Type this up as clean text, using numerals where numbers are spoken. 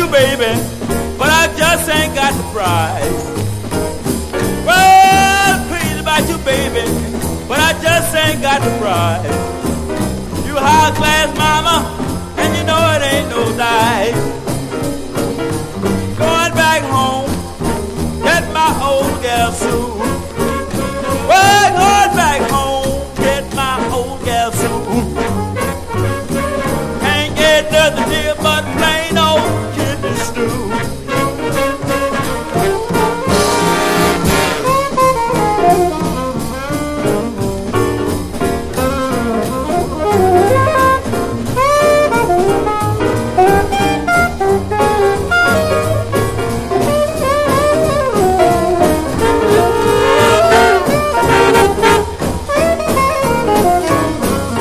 baby, but I just ain't got the price. Well, crazy about you, baby, but I just ain't got the price. You high class mama, and you know it ain't no dice.